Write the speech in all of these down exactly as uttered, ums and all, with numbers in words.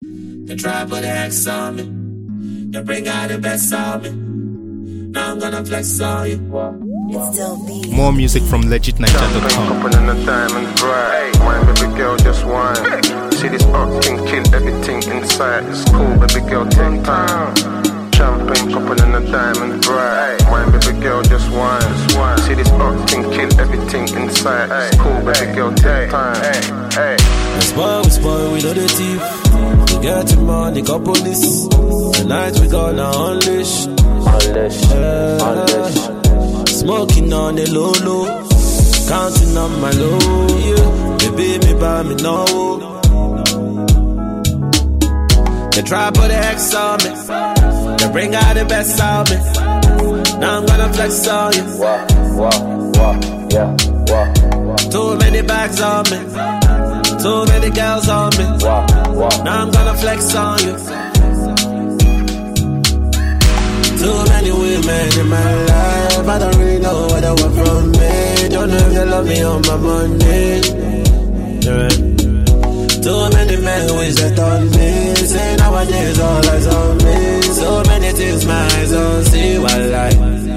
They try put an X on me. They bring out the best on me. Now I'm gonna flex on you. More music from legit ninja dot com. Opening the diamond bright. Wine, baby girl, just wine. See this up king kill everything inside. It's cool, baby girl, take time. Champagne popping in the diamond bright. Wine, baby girl, just wine. See this up king kill everything inside. It's cool, baby girl, take time. We spoil, we spoil, we know the thief. We get the money, got police. Tonight we gonna unleash. Unleash, unleash. Smoking on the low low, counting on my low, yeah. Baby, me buy me no. They try put the X on me. They bring out the best on me. Now I'm gonna flex on you. Wah, wah, wah, yeah, wah, wah. Too many bags on me. Too many girls on me. Wah, wah. Now I'm gonna flex on you. Too many women in my life, I don't really know what they want from me. Don't know if they love me on my money. Yeah. Too many men who is that on me. Say nowadays all eyes on me. So many things my eyes don't see what I like.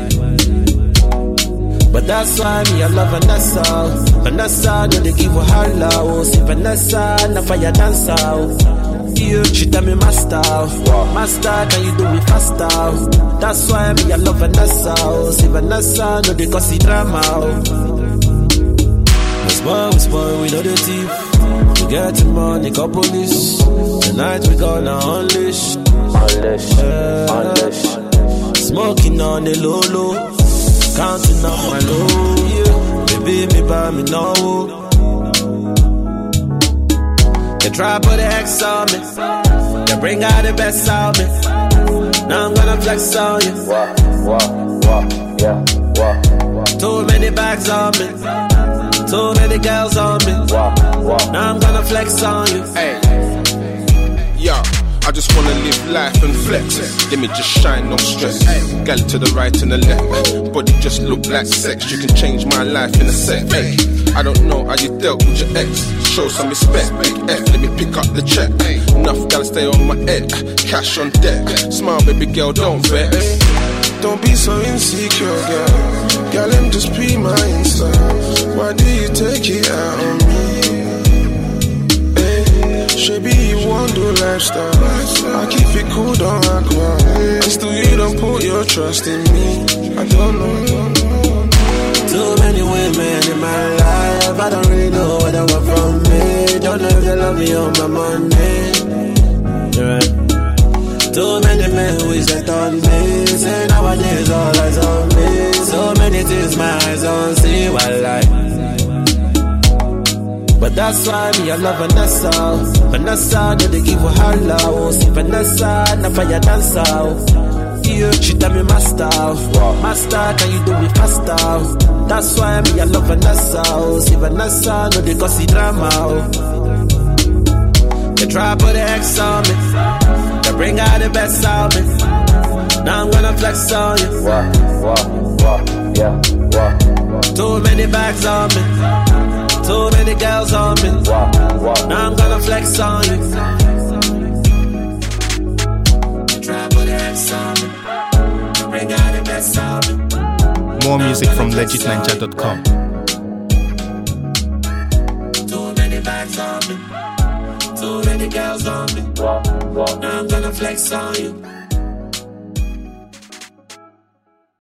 But that's why me I love Vanessa. Vanessa, do they give her holla. Oh, see Vanessa, na fire dancer. Yeah, she tell me master, master, can you do it faster? That's why me I love Vanessa. See Vanessa, no they cause the drama. We spoil, we spoil, we know the thief. We get the money, got police. Tonight we gonna unleash, unleash, yeah. Unleash. Smoking on the low low, counting on my low, yeah. Baby, me buy me no. They try put an X on me. They bring out the best on me. Now I'm gonna flex on you. Wah, wah, wah, yeah, wah, wah. Too many bags on me. Too many girls on me. Wah, wah. Now I'm gonna flex on you. Hey, yo. I just wanna live life and flex. Let me just shine, no stress. Gal to the right and the left. Body just look like sex. You can change my life in a sec. Hey, I don't know how you dealt with your ex. Show some respect. Big F, let me pick up the check. Enough gal stay on my head. Cash on deck. Smile, baby girl, don't vex. Don't be so insecure, girl. Girl, I'm just be my Insta. Why do you take it out on me? Baby, you won't do lifestyle. I keep it cool, don't act wild. And still you don't put your trust in me. I don't know. Too many women in my life, I don't really know what they want from me. Don't know if they love me on my money. Yeah. Too many men who is that on me. Say nowadays all eyes on me. So many things my eyes don't see what I like. But that's why me I love Vanessa. Vanessa, do they give her holla. Oh, see Vanessa, na fire dancer. Yeah, she tell me master, master, can you do it faster? That's why me I love Vanessa. Oh, see Vanessa, no they cause the drama. They try put the X on me. They bring out the best on me. Now I'm gonna flex on you. Wah, wah, wah, yeah, wah, wah. Too many bags on me. Too many girls on me. Wah, wah. Now I'm gonna flex on you. Try put an X on me. Bring out the best on me. More music from legit ninja dot com. Too many bags on me. Too many girls on me. Wah, wah. Now I'm gonna flex on you.